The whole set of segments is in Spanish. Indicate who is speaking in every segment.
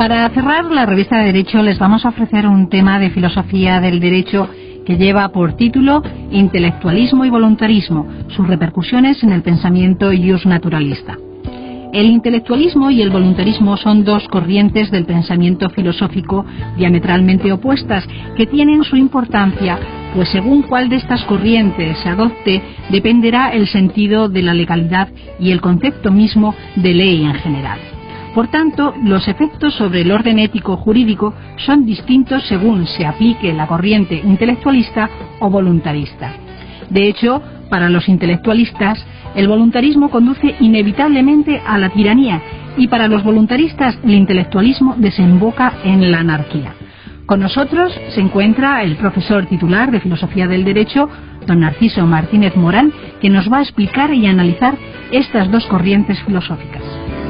Speaker 1: Para cerrar la revista de Derecho les vamos a ofrecer un tema de filosofía del derecho que lleva por título Intelectualismo y voluntarismo, sus repercusiones en el pensamiento iusnaturalista. El intelectualismo y el voluntarismo son dos corrientes del pensamiento filosófico diametralmente opuestas que tienen su importancia, pues según cuál de estas corrientes se adopte dependerá el sentido de la legalidad y el concepto mismo de ley en general. Por tanto, los efectos sobre el orden ético jurídico son distintos según se aplique la corriente intelectualista o voluntarista. De hecho, para los intelectualistas, el voluntarismo conduce inevitablemente a la tiranía y para los voluntaristas el intelectualismo desemboca en la anarquía. Con nosotros se encuentra el profesor titular de Filosofía del Derecho, don Narciso Martínez Morán, que nos va a explicar y analizar estas dos corrientes filosóficas.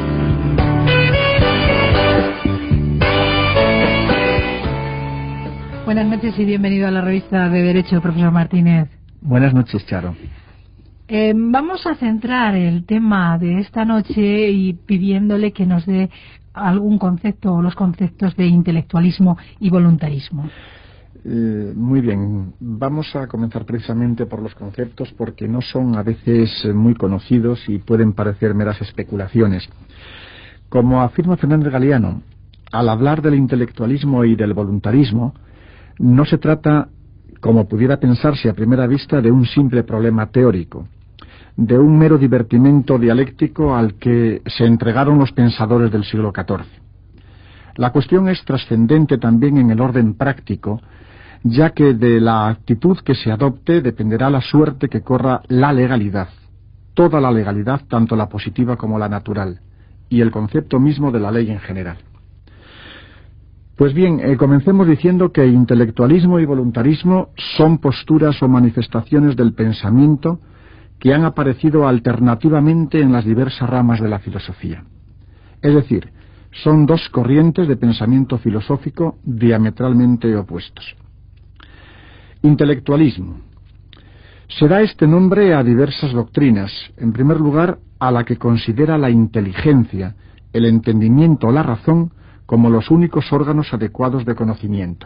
Speaker 1: Buenas noches y bienvenido a la revista de Derecho, profesor Martínez.
Speaker 2: Buenas noches, Charo.
Speaker 1: Vamos a centrar el tema de esta noche y pidiéndole que nos dé algún concepto o los conceptos de intelectualismo y voluntarismo.
Speaker 2: Muy bien, vamos a comenzar precisamente por los conceptos porque no son a veces muy conocidos y pueden parecer meras especulaciones. Como afirma Fernández Galiano, al hablar del intelectualismo y del voluntarismo, no se trata, como pudiera pensarse a primera vista, de un simple problema teórico, de un mero divertimento dialéctico al que se entregaron los pensadores del siglo XIV. La cuestión es trascendente también en el orden práctico, ya que de la actitud que se adopte dependerá la suerte que corra la legalidad, toda la legalidad, tanto la positiva como la natural, y el concepto mismo de la ley en general. Pues bien, comencemos diciendo que intelectualismo y voluntarismo son posturas o manifestaciones del pensamiento que han aparecido alternativamente en las diversas ramas de la filosofía. Es decir, son dos corrientes de pensamiento filosófico diametralmente opuestos. Intelectualismo. Se da este nombre a diversas doctrinas, en primer lugar a la que considera la inteligencia, el entendimiento o la razón como los únicos órganos adecuados de conocimiento.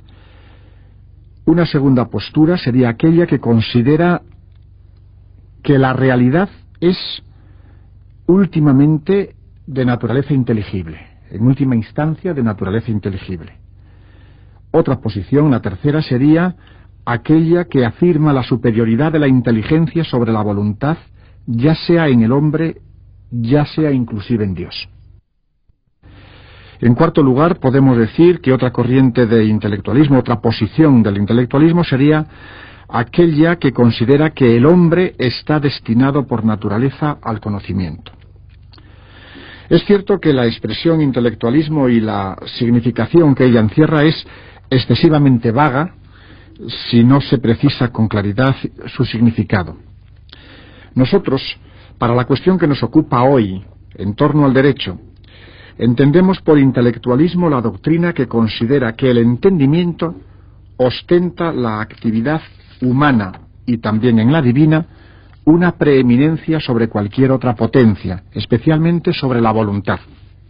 Speaker 2: Una segunda postura sería aquella que considera que la realidad es últimamente de naturaleza inteligible, en última instancia de naturaleza inteligible. Otra posición, la tercera, sería aquella que afirma la superioridad de la inteligencia sobre la voluntad, ya sea en el hombre, ya sea inclusive en Dios. En cuarto lugar, podemos decir que otra corriente de intelectualismo, otra posición del intelectualismo sería aquella que considera que el hombre está destinado por naturaleza al conocimiento. Es cierto que la expresión intelectualismo y la significación que ella encierra es excesivamente vaga si no se precisa con claridad su significado. Nosotros, para la cuestión que nos ocupa hoy, en torno al derecho, entendemos por intelectualismo la doctrina que considera que el entendimiento ostenta la actividad humana y también en la divina una preeminencia sobre cualquier otra potencia, especialmente sobre la voluntad.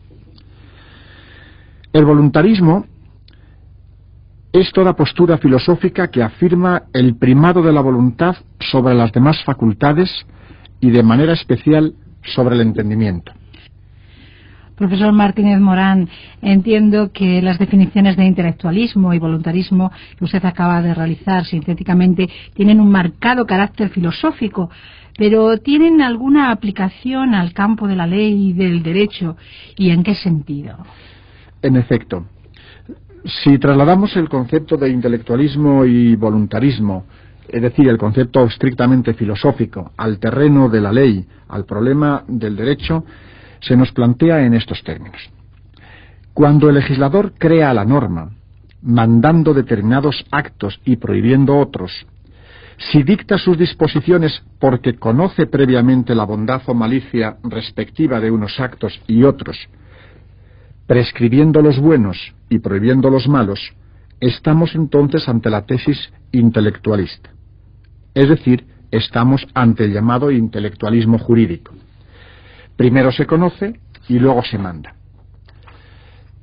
Speaker 2: El voluntarismo es toda postura filosófica que afirma el primado de la voluntad sobre las demás facultades y de manera especial sobre el entendimiento.
Speaker 1: Profesor Martínez Morán, entiendo que las definiciones de intelectualismo y voluntarismo que usted acaba de realizar sintéticamente tienen un marcado carácter filosófico, pero ¿tienen alguna aplicación al campo de la ley y del derecho? ¿Y en qué sentido?
Speaker 2: En efecto, si trasladamos el concepto de intelectualismo y voluntarismo, es decir, el concepto estrictamente filosófico, al terreno de la ley, al problema del derecho, se nos plantea en estos términos. Cuando el legislador crea la norma, mandando determinados actos y prohibiendo otros, si dicta sus disposiciones porque conoce previamente la bondad o malicia respectiva de unos actos y otros, prescribiendo los buenos y prohibiendo los malos, estamos entonces ante la tesis intelectualista. Es decir, estamos ante el llamado intelectualismo jurídico. Primero se conoce y luego se manda.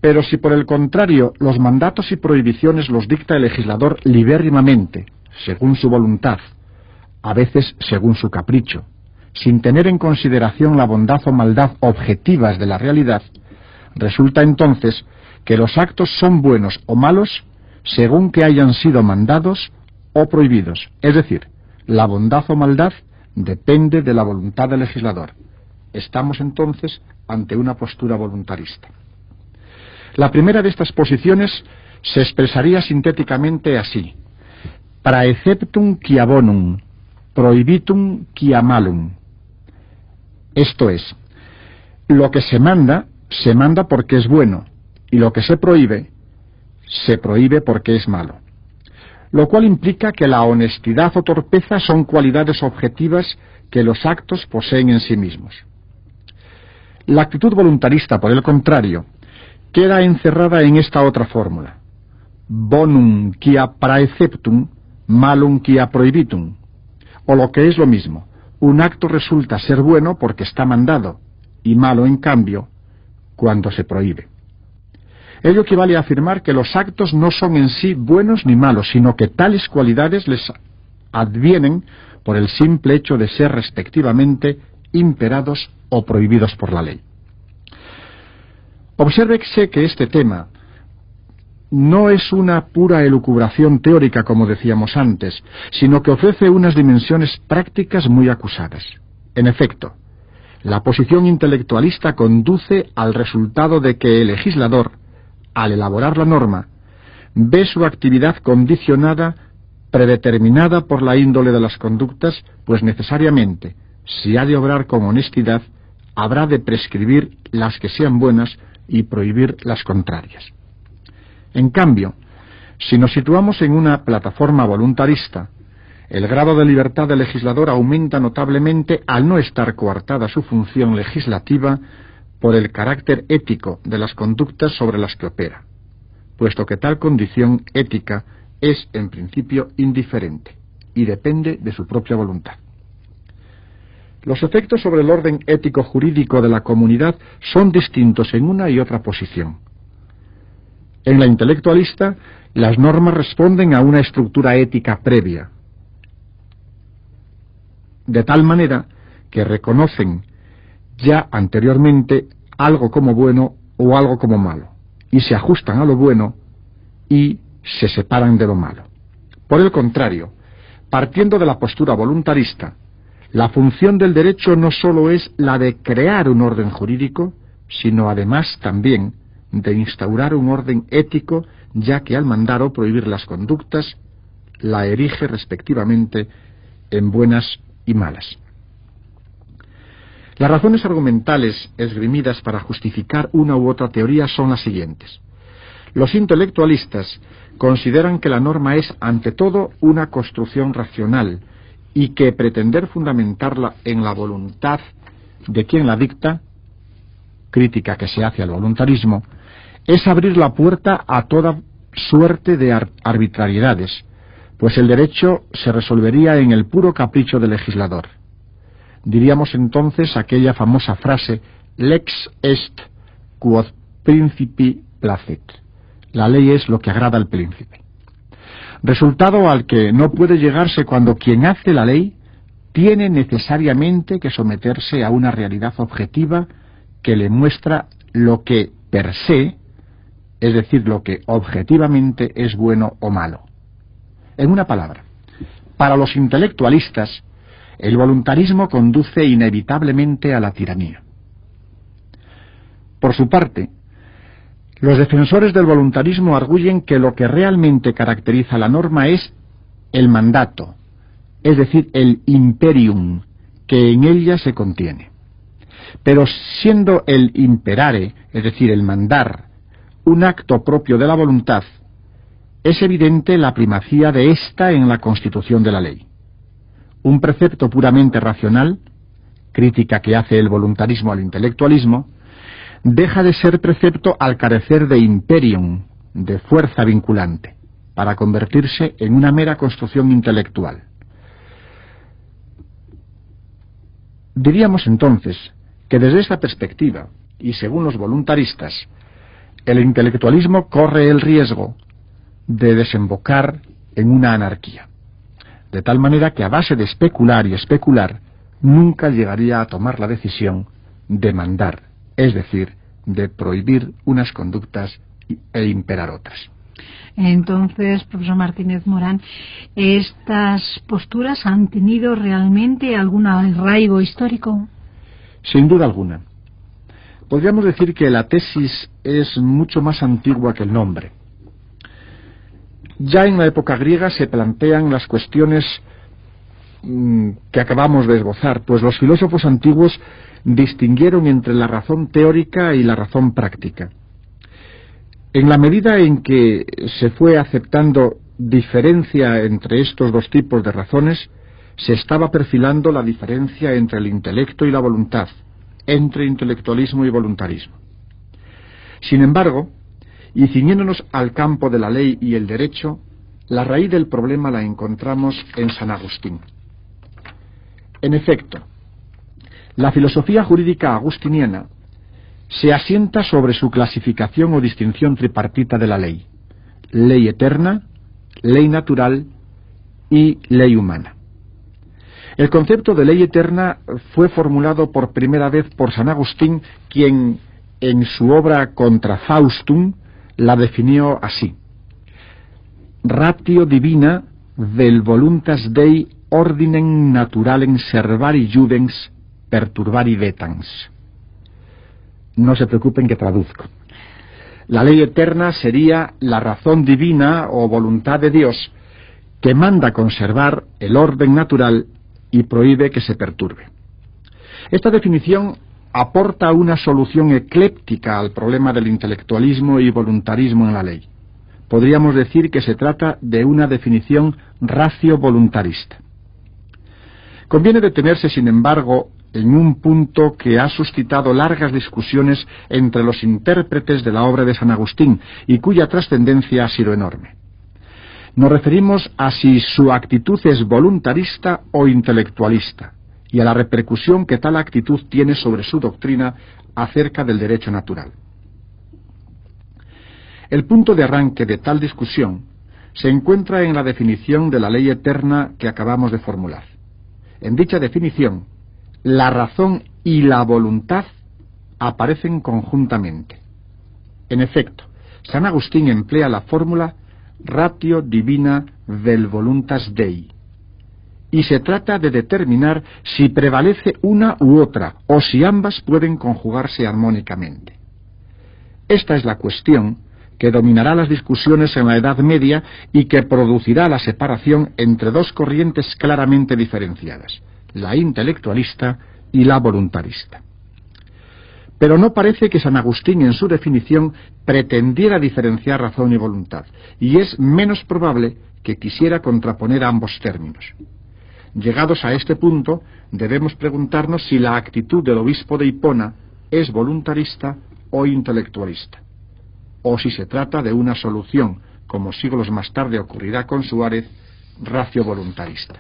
Speaker 2: Pero si por el contrario los mandatos y prohibiciones los dicta el legislador libérrimamente, según su voluntad, a veces según su capricho, sin tener en consideración la bondad o maldad objetivas de la realidad, resulta entonces que los actos son buenos o malos según que hayan sido mandados o prohibidos. Es decir, la bondad o maldad depende de la voluntad del legislador. Estamos entonces ante una postura voluntarista. La primera de estas posiciones se expresaría sintéticamente así: praeceptum quia bonum, prohibitum quia malum. Esto es, lo que se manda porque es bueno, y lo que se prohíbe porque es malo. Lo cual implica que la honestidad o torpeza son cualidades objetivas que los actos poseen en sí mismos. La actitud voluntarista, por el contrario, queda encerrada en esta otra fórmula: bonum quia praeceptum, malum quia prohibitum. O lo que es lo mismo, un acto resulta ser bueno porque está mandado, y malo, en cambio, cuando se prohíbe. Ello equivale a afirmar que los actos no son en sí buenos ni malos, sino que tales cualidades les advienen por el simple hecho de ser respectivamente imperados o prohibidos por la ley. Obsérvese que este tema no es una pura elucubración teórica, como decíamos antes, sino que ofrece unas dimensiones prácticas muy acusadas. En efecto, la posición intelectualista conduce al resultado de que el legislador, al elaborar la norma, ve su actividad condicionada, predeterminada por la índole de las conductas, pues necesariamente, si ha de obrar con honestidad, habrá de prescribir las que sean buenas y prohibir las contrarias. En cambio, si nos situamos en una plataforma voluntarista, el grado de libertad del legislador aumenta notablemente al no estar coartada su función legislativa por el carácter ético de las conductas sobre las que opera, puesto que tal condición ética es en principio indiferente y depende de su propia voluntad. Los efectos sobre el orden ético-jurídico de la comunidad son distintos en una y otra posición. En la intelectualista, las normas responden a una estructura ética previa, de tal manera que reconocen ya anteriormente algo como bueno o algo como malo, y se ajustan a lo bueno y se separan de lo malo. Por el contrario, partiendo de la postura voluntarista, la función del derecho no sólo es la de crear un orden jurídico, sino además también de instaurar un orden ético, ya que al mandar o prohibir las conductas, la erige respectivamente en buenas y malas. Las razones argumentales esgrimidas para justificar una u otra teoría son las siguientes. Los intelectualistas consideran que la norma es, ante todo, una construcción racional y que pretender fundamentarla en la voluntad de quien la dicta, crítica que se hace al voluntarismo, es abrir la puerta a toda suerte de arbitrariedades, pues el derecho se resolvería en el puro capricho del legislador. Diríamos entonces aquella famosa frase lex est quod principi placet. La ley es lo que agrada al príncipe. Resultado al que no puede llegarse cuando quien hace la ley tiene necesariamente que someterse a una realidad objetiva que le muestra lo que per se, es decir, lo que objetivamente es bueno o malo. En una palabra, para los intelectualistas, el voluntarismo conduce inevitablemente a la tiranía. Por su parte, los defensores del voluntarismo arguyen que lo que realmente caracteriza la norma es el mandato, es decir, el imperium que en ella se contiene. Pero siendo el imperare, es decir, el mandar, un acto propio de la voluntad, es evidente la primacía de ésta en la constitución de la ley. Un precepto puramente racional, crítica que hace el voluntarismo al intelectualismo, deja de ser precepto al carecer de imperium, de fuerza vinculante, para convertirse en una mera construcción intelectual. Diríamos entonces que desde esta perspectiva, y según los voluntaristas, el intelectualismo corre el riesgo de desembocar en una anarquía, de tal manera que a base de especular y especular nunca llegaría a tomar la decisión de mandar, es decir, de prohibir unas conductas e imperar otras.
Speaker 1: Entonces, profesor Martínez Morán, ¿estas posturas han tenido realmente algún arraigo histórico?
Speaker 2: Sin duda alguna. Podríamos decir que la tesis es mucho más antigua que el nombre. Ya en la época griega se plantean las cuestiones que acabamos de esbozar, pues los filósofos antiguos distinguieron entre la razón teórica y la razón práctica. En la medida en que se fue aceptando diferencia entre estos dos tipos de razones, se estaba perfilando la diferencia entre el intelecto y la voluntad, entre intelectualismo y voluntarismo. Sin embargo, y ciñéndonos al campo de la ley y el derecho, la raíz del problema la encontramos en San Agustín. En efecto, la filosofía jurídica agustiniana se asienta sobre su clasificación o distinción tripartita de la ley: ley eterna, ley natural y ley humana. El concepto de ley eterna fue formulado por primera vez por San Agustín, quien en su obra Contra Faustum la definió así: ratio divina vel voluntas Dei ordinem naturalem servari judens perturvari vetans. No se preocupen que traduzco. La ley eterna sería la razón divina o voluntad de Dios que manda conservar el orden natural y prohíbe que se perturbe. Esta definición aporta una solución ecléptica al problema del intelectualismo y voluntarismo en la ley. Podríamos decir que se trata de una definición ratio-voluntarista. Conviene detenerse, sin embargo, en un punto que ha suscitado largas discusiones entre los intérpretes de la obra de San Agustín y cuya trascendencia ha sido enorme. Nos referimos a si su actitud es voluntarista o intelectualista, y a la repercusión que tal actitud tiene sobre su doctrina acerca del derecho natural. El punto de arranque de tal discusión se encuentra en la definición de la ley eterna que acabamos de formular. En dicha definición, la razón y la voluntad aparecen conjuntamente. En efecto, San Agustín emplea la fórmula ratio divina vel voluntas Dei, y se trata de determinar si prevalece una u otra, o si ambas pueden conjugarse armónicamente. Esta es la cuestión que dominará las discusiones en la Edad Media y que producirá la separación entre dos corrientes claramente diferenciadas: la intelectualista y la voluntarista. Pero no parece que San Agustín en su definición pretendiera diferenciar razón y voluntad, y es menos probable que quisiera contraponer ambos términos. Llegados a este punto, debemos preguntarnos si la actitud del obispo de Hipona es voluntarista o intelectualista, o si se trata de una solución, como siglos más tarde ocurrirá con Suárez, ratio-voluntarista.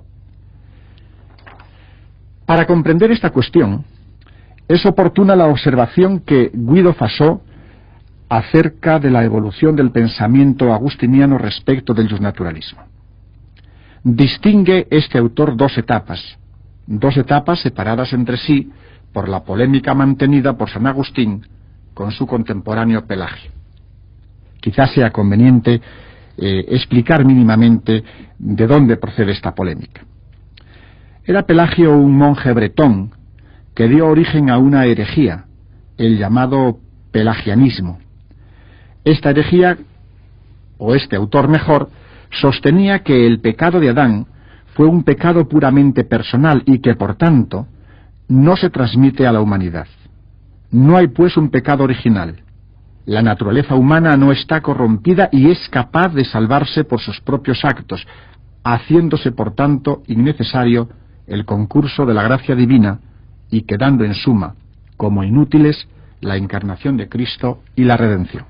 Speaker 2: Para comprender esta cuestión, es oportuna la observación que Guido Fasó acerca de la evolución del pensamiento agustiniano respecto del justnaturalismo. Distingue este autor dos etapas separadas entre sí por la polémica mantenida por San Agustín con su contemporáneo Pelagio. Quizás sea conveniente explicar mínimamente de dónde procede esta polémica. Era Pelagio un monje bretón que dio origen a una herejía, el llamado pelagianismo. Esta herejía, o este autor mejor, sostenía que el pecado de Adán fue un pecado puramente personal y que, por tanto, no se transmite a la humanidad. No hay, pues, un pecado original. La naturaleza humana no está corrompida y es capaz de salvarse por sus propios actos, haciéndose, por tanto, innecesario el concurso de la gracia divina y quedando, en suma, como inútiles la encarnación de Cristo y la redención.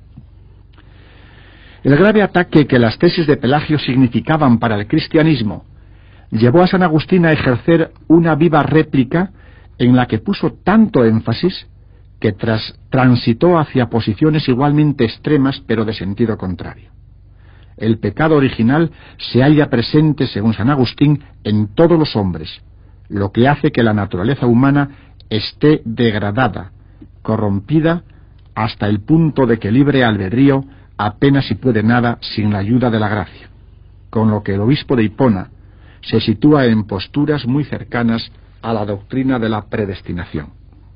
Speaker 2: El grave ataque que las tesis de Pelagio significaban para el cristianismo llevó a San Agustín a ejercer una viva réplica en la que puso tanto énfasis que transitó hacia posiciones igualmente extremas pero de sentido contrario. El pecado original se halla presente, según San Agustín, en todos los hombres, lo que hace que la naturaleza humana esté degradada, corrompida, hasta el punto de que libre albedrío apenas si puede nada sin la ayuda de la gracia, con lo que el obispo de Hipona se sitúa en posturas muy cercanas a la doctrina de la predestinación.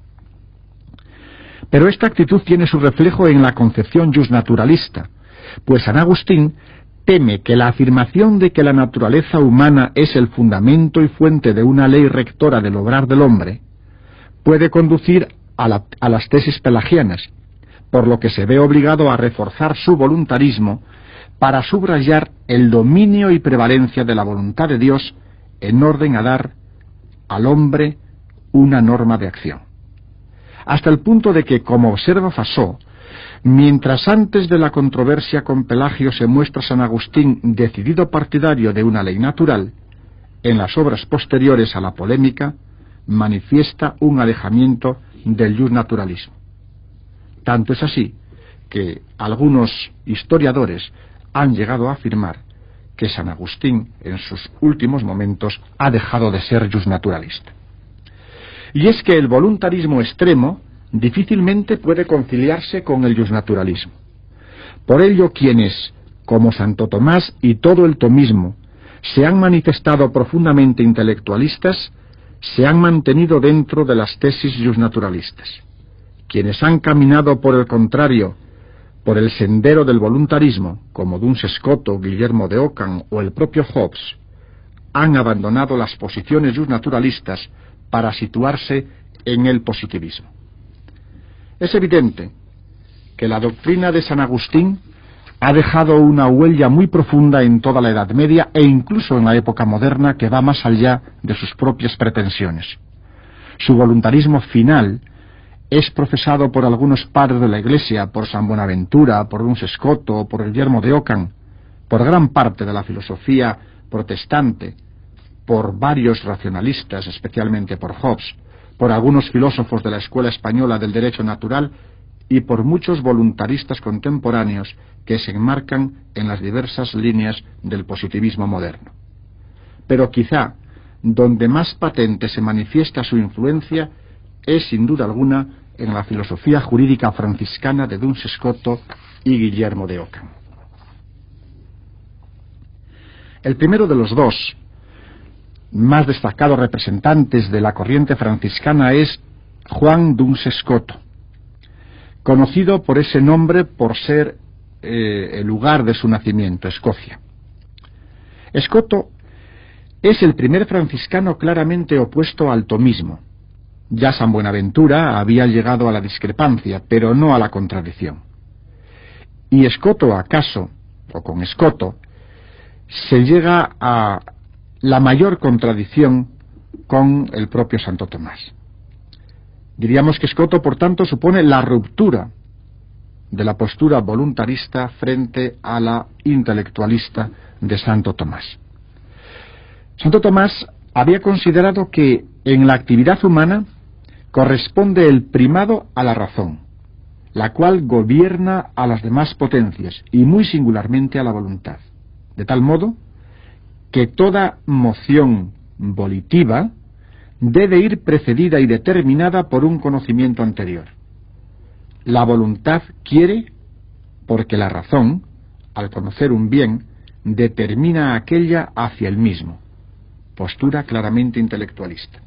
Speaker 2: Pero esta actitud tiene su reflejo en la concepción justnaturalista, pues San Agustín teme que la afirmación de que la naturaleza humana es el fundamento y fuente de una ley rectora del obrar del hombre puede conducir a las tesis pelagianas, por lo que se ve obligado a reforzar su voluntarismo para subrayar el dominio y prevalencia de la voluntad de Dios en orden a dar al hombre una norma de acción. Hasta el punto de que, como observa Fasó, mientras antes de la controversia con Pelagio se muestra San Agustín decidido partidario de una ley natural, en las obras posteriores a la polémica manifiesta un alejamiento del justnaturalismo. Tanto es así que algunos historiadores han llegado a afirmar que San Agustín en sus últimos momentos ha dejado de ser justnaturalista. Y es que el voluntarismo extremo difícilmente puede conciliarse con el justnaturalismo. Por ello, quienes, como Santo Tomás y todo el tomismo, se han manifestado profundamente intelectualistas, se han mantenido dentro de las tesis justnaturalistas. Quienes han caminado, por el contrario, por el sendero del voluntarismo, como Duns Scoto, Guillermo de Ockham o el propio Hobbes, han abandonado las posiciones justnaturalistas para situarse en el positivismo. Es evidente que la doctrina de San Agustín ha dejado una huella muy profunda en toda la Edad Media e incluso en la época moderna, que va más allá de sus propias pretensiones. Su voluntarismo final es profesado por algunos padres de la Iglesia, por San Buenaventura, por Duns Scoto, por Guillermo de Ockham, por gran parte de la filosofía protestante, por varios racionalistas, especialmente por Hobbes, por algunos filósofos de la escuela española del derecho natural y por muchos voluntaristas contemporáneos que se enmarcan en las diversas líneas del positivismo moderno. Pero quizá donde más patente se manifiesta su influencia es sin duda alguna en la filosofía jurídica franciscana de Duns Scoto y Guillermo de Ockham. El primero de los dos más destacados representantes de la corriente franciscana es Juan Duns Scoto, conocido por ese nombre por ser el lugar de su nacimiento, Escocia. Scoto es el primer franciscano claramente opuesto al tomismo. Ya San Buenaventura había llegado a la discrepancia, pero no a la contradicción. Y Scoto, acaso, o con Scoto, se llega a la mayor contradicción con el propio Santo Tomás. Diríamos que Scoto, por tanto, supone la ruptura de la postura voluntarista frente a la intelectualista de Santo Tomás. Santo Tomás había considerado que en la actividad humana corresponde el primado a la razón, la cual gobierna a las demás potencias y muy singularmente a la voluntad, de tal modo que toda moción volitiva debe ir precedida y determinada por un conocimiento anterior. La voluntad quiere porque la razón, al conocer un bien, determina aquella hacia el mismo. Postura claramente intelectualista.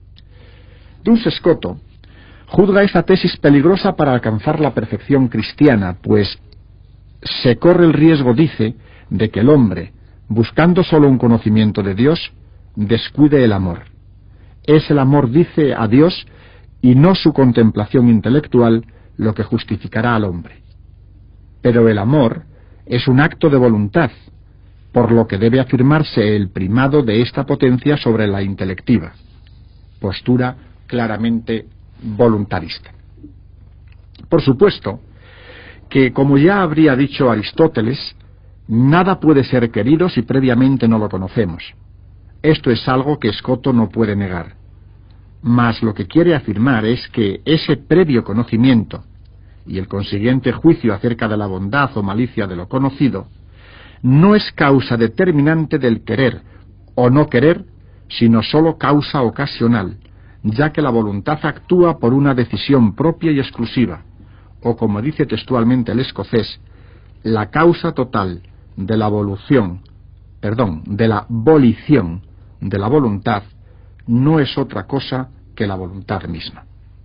Speaker 2: Duns Scoto juzga esta tesis peligrosa para alcanzar la perfección cristiana, pues se corre el riesgo, dice, de que el hombre, buscando solo un conocimiento de Dios, descuide el amor. Es el amor, dice, a Dios y no su contemplación intelectual lo que justificará al hombre. Pero el amor es un acto de voluntad, por lo que debe afirmarse el primado de esta potencia sobre la intelectiva. Postura claramente voluntarista. Por supuesto que, como ya habría dicho Aristóteles, nada puede ser querido si previamente no lo conocemos. Esto es algo que Scoto no puede negar. Mas lo que quiere afirmar es que ese previo conocimiento y el consiguiente juicio acerca de la bondad o malicia de lo conocido no es causa determinante del querer o no querer, sino sólo causa ocasional, ya que la voluntad actúa por una decisión propia y exclusiva, o como dice textualmente el escocés, la causa total de la volición de la voluntad no es otra cosa que la voluntad misma.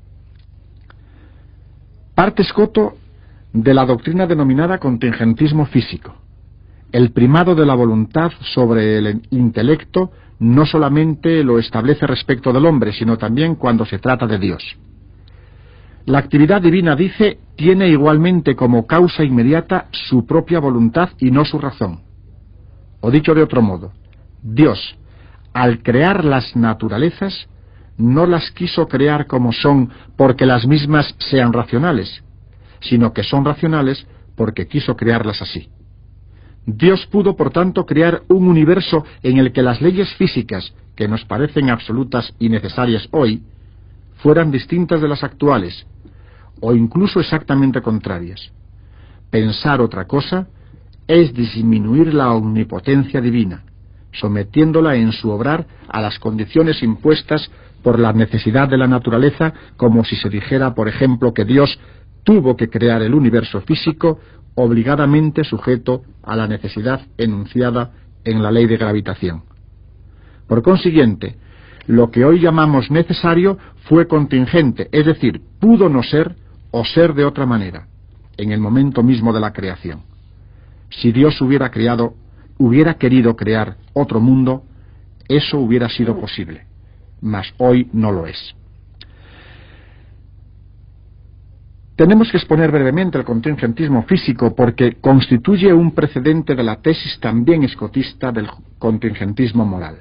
Speaker 2: Parte Scott de la doctrina denominada contingentismo físico. El primado de la voluntad sobre el intelecto no solamente lo establece respecto del hombre, sino también cuando se trata de Dios. La actividad divina, dice, tiene igualmente como causa inmediata su propia voluntad y no su razón. O dicho de otro modo, Dios, al crear las naturalezas, no las quiso crear como son porque las mismas sean racionales, sino que son racionales porque quiso crearlas así. Dios pudo, por tanto, crear un universo en el que las leyes físicas, que nos parecen absolutas y necesarias hoy, fueran distintas de las actuales, o incluso exactamente contrarias. Pensar otra cosa es disminuir la omnipotencia divina, sometiéndola en su obrar a las condiciones impuestas por la necesidad de la naturaleza, como si se dijera, por ejemplo, que Dios tuvo que crear el universo físico obligadamente sujeto a la necesidad enunciada en la ley de gravitación. Por consiguiente, lo que hoy llamamos necesario fue contingente, es decir, pudo no ser o ser de otra manera, en el momento mismo de la creación. Si Dios hubiera querido crear otro mundo, eso hubiera sido posible, mas hoy no lo es. Tenemos que exponer brevemente el contingentismo físico porque constituye un precedente de la tesis también escotista del contingentismo moral.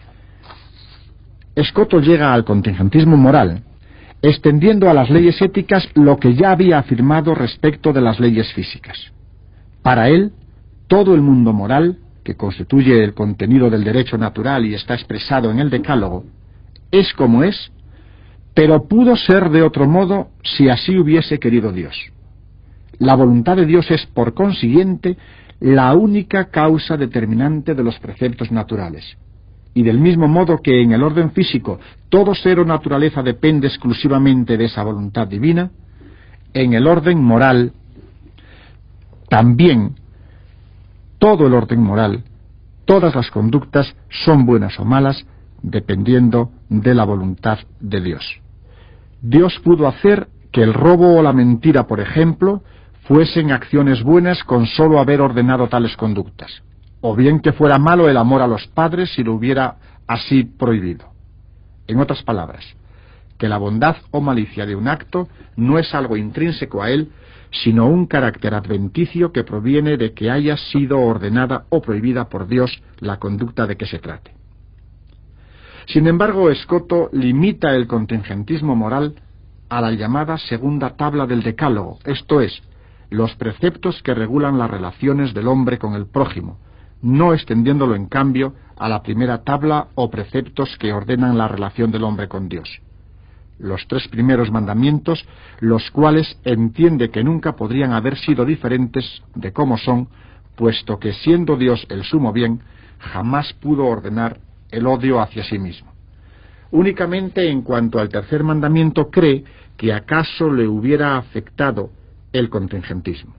Speaker 2: Scott llega al contingentismo moral extendiendo a las leyes éticas lo que ya había afirmado respecto de las leyes físicas. Para él, todo el mundo moral, que constituye el contenido del derecho natural y está expresado en el Decálogo, es como es, pero pudo ser de otro modo si así hubiese querido Dios. La voluntad de Dios es, por consiguiente, la única causa determinante de los preceptos naturales. Y del mismo modo que en el orden físico todo ser o naturaleza depende exclusivamente de esa voluntad divina, en el orden moral también todo el orden moral, todas las conductas son buenas o malas dependiendo de la voluntad de Dios. Dios pudo hacer que el robo o la mentira, por ejemplo, fuesen acciones buenas con solo haber ordenado tales conductas, o bien que fuera malo el amor a los padres si lo hubiera así prohibido. En otras palabras, que la bondad o malicia de un acto no es algo intrínseco a él, sino un carácter adventicio que proviene de que haya sido ordenada o prohibida por Dios la conducta de que se trate. Sin embargo, Scott limita el contingentismo moral a la llamada segunda tabla del Decálogo, esto es, los preceptos que regulan las relaciones del hombre con el prójimo, no extendiéndolo en cambio a la primera tabla o preceptos que ordenan la relación del hombre con Dios. Los 3 primeros mandamientos, los cuales entiende que nunca podrían haber sido diferentes de cómo son, puesto que siendo Dios el sumo bien, jamás pudo ordenar el odio hacia sí mismo. Únicamente en cuanto al tercer mandamiento cree que acaso le hubiera afectado el contingentismo.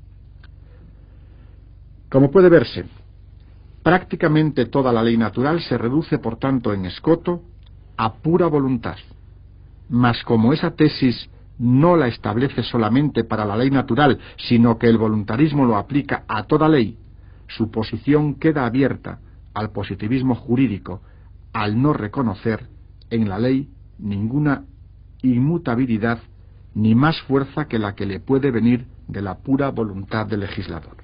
Speaker 2: Como puede verse, prácticamente toda la ley natural se reduce, por tanto, en Scott a pura voluntad. Mas como esa tesis no la establece solamente para la ley natural, sino que el voluntarismo lo aplica a toda ley, su posición queda abierta al positivismo jurídico, al no reconocer en la ley ninguna inmutabilidad ni más fuerza que la que le puede venir de la pura voluntad del legislador.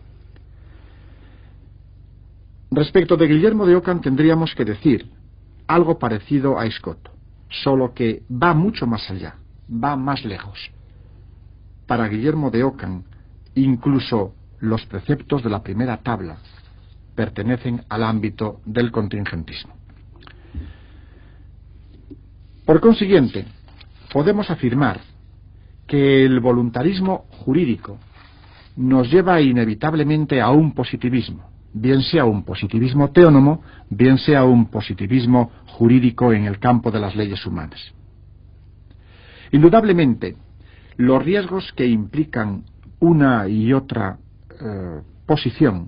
Speaker 2: Respecto de Guillermo de Ockham tendríamos que decir algo parecido a Scott, solo que va mucho más allá, va más lejos. Para Guillermo de Ockham, incluso los preceptos de la primera tabla pertenecen al ámbito del contingentismo. Por consiguiente, podemos afirmar que el voluntarismo jurídico nos lleva inevitablemente a un positivismo, bien sea un positivismo teónomo, bien sea un positivismo jurídico en el campo de las leyes humanas. Indudablemente, los riesgos que implican una y otra posición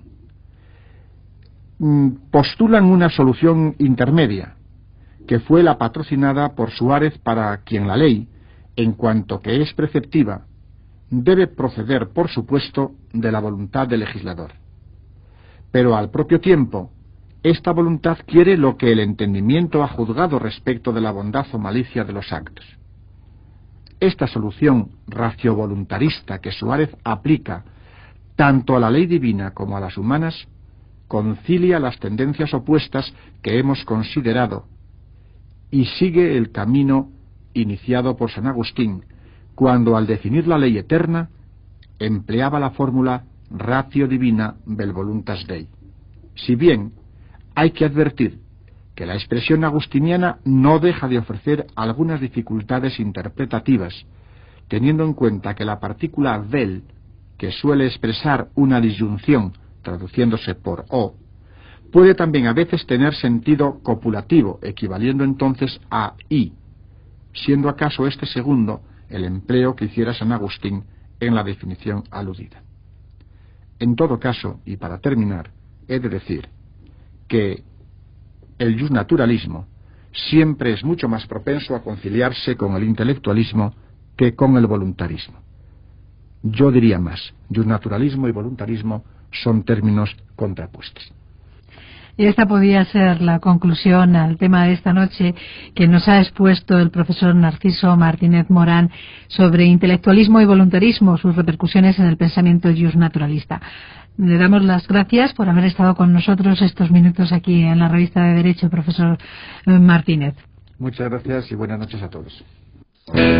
Speaker 2: postulan una solución intermedia, que fue la patrocinada por Suárez, para quien la ley, en cuanto que es preceptiva, debe proceder, por supuesto, de la voluntad del legislador. Pero al propio tiempo, esta voluntad quiere lo que el entendimiento ha juzgado respecto de la bondad o malicia de los actos. Esta solución raciovoluntarista que Suárez aplica tanto a la ley divina como a las humanas concilia las tendencias opuestas que hemos considerado y sigue el camino iniciado por San Agustín, cuando al definir la ley eterna empleaba la fórmula ratio divina vel voluntas Dei. Si bien hay que advertir que la expresión agustiniana no deja de ofrecer algunas dificultades interpretativas, teniendo en cuenta que la partícula vel, que suele expresar una disyunción traduciéndose por o, puede también a veces tener sentido copulativo, equivaliendo entonces a i, siendo acaso este segundo el empleo que hiciera San Agustín en la definición aludida. En todo caso, y para terminar, he de decir que el justnaturalismo siempre es mucho más propenso a conciliarse con el intelectualismo que con el voluntarismo. Yo diría más, justnaturalismo y voluntarismo son términos contrapuestos.
Speaker 1: Y esta podía ser la conclusión al tema de esta noche que nos ha expuesto el profesor Narciso Martínez Morán sobre intelectualismo y voluntarismo, sus repercusiones en el pensamiento justnaturalista. Le damos las gracias por haber estado con nosotros estos minutos aquí en la revista de Derecho, profesor Martínez.
Speaker 2: Muchas gracias y buenas noches a todos.